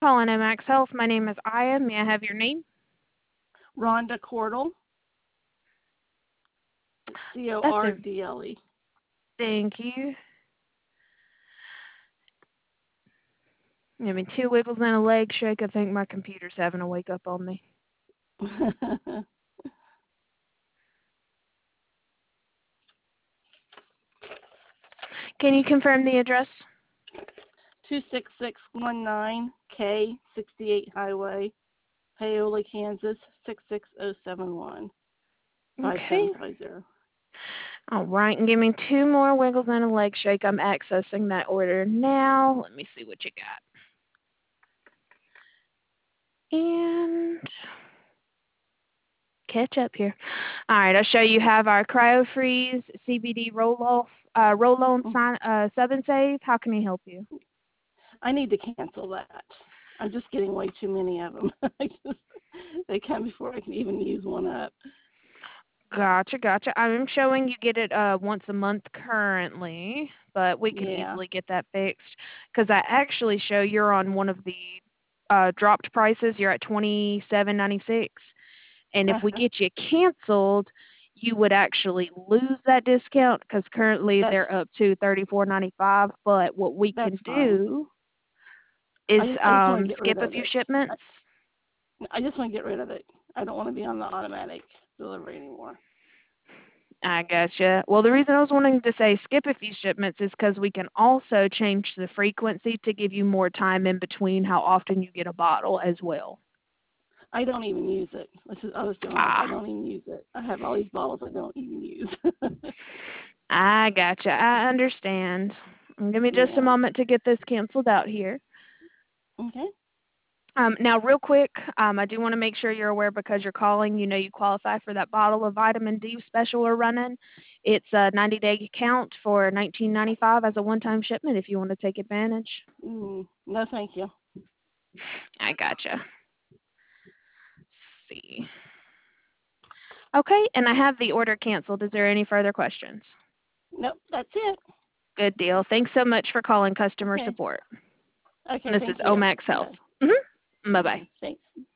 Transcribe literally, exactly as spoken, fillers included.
Calling Max Health. My name is Aya. May I have your name? Rhonda Cordle. C O That's R a D L E. thank you. Give me two wiggles and a leg shake. I think my computer's having a wake up on me. Can you confirm the address? two six six one nine K sixty-eight Highway, Paola, Kansas six six zero seven one. five seven Okay. five zero. All right, and give me two more wiggles and a leg shake. I'm accessing that order now. Let me see what you got. And catch up here. All right, I'll show you have our Cryo Freeze C B D roll off, uh, roll on sign, uh, sub and save. How can I help you? I need to cancel that. I'm just getting way too many of them. I just, they come before I can even use one up. Gotcha, gotcha. I'm showing you get it uh, once a month currently, but we can Yeah. easily get that fixed because I actually show you're on one of the uh, dropped prices. You're at twenty-seven ninety-six, and if we get you canceled, you would actually lose that discount because currently that's they're up to thirty-four ninety-five. But what we that's can fine. do is I just I just want to um, get rid skip a of few it. shipments. I, I just want to get rid of it. I don't want to be on the automatic delivery anymore. I gotcha. Well, the reason I was wanting to say skip a few shipments is because we can also change the frequency to give you more time in between how often you get a bottle as well. I don't even use it. This is, I was doing honest. I Ah, don't even use it. I have all these bottles I don't even use. I gotcha. I understand. Give me just a Yeah. moment to get this canceled out here. Okay. Um, now, real quick, um, I do want to make sure you're aware because you're calling, you know you qualify for that bottle of vitamin D special we're running. It's a ninety-day count for nineteen ninety-five as a one-time shipment if you want to take advantage. Mm, no, thank you. I gotcha. Let's see. Okay, and I have the order canceled. Is there any further questions? Nope, that's it. Good deal. Thanks so much for calling customer Okay. support. Okay, This is thank you. Omax Health. Bye. Mm-hmm. Bye-bye. Mm, thanks.